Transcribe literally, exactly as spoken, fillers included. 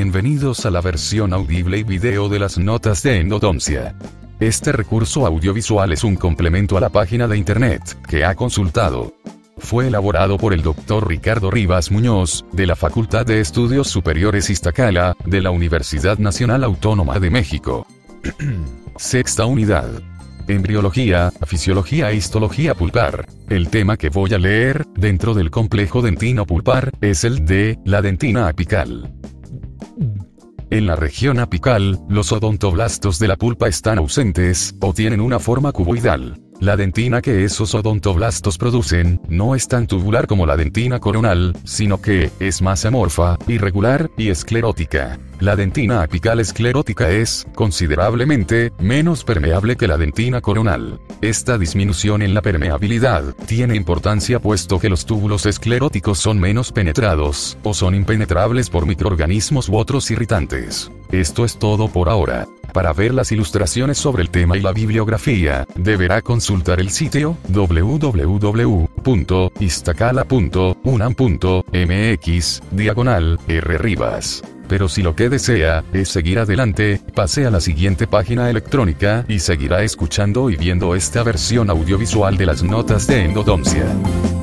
Bienvenidos a la versión audible y video de las notas de endodoncia. Este recurso audiovisual es un complemento a la página de internet que ha consultado. Fue elaborado por el doctor Ricardo Rivas Muñoz, de la Facultad de Estudios Superiores Iztacala, de la Universidad Nacional Autónoma de México. Sexta unidad. Embriología, fisiología e histología pulpar. El tema que voy a leer, dentro del complejo dentino-pulpar, es el de la dentina apical. En la región apical, los odontoblastos de la pulpa están ausentes, o tienen una forma cuboidal. La dentina que esos odontoblastos producen, no es tan tubular como la dentina coronal, sino que, es más amorfa, irregular, y esclerótica. La dentina apical esclerótica es, considerablemente, menos permeable que la dentina coronal. Esta disminución en la permeabilidad, tiene importancia puesto que los túbulos escleróticos son menos penetrados, o son impenetrables por microorganismos u otros irritantes. Esto es todo por ahora. Para ver las ilustraciones sobre el tema y la bibliografía, deberá consultar el sitio w w w punto iztacala punto unam punto m x diagonal R Rivas. Pero si lo que desea es seguir adelante, pase a la siguiente página electrónica y seguirá escuchando y viendo esta versión audiovisual de las notas de endodoncia.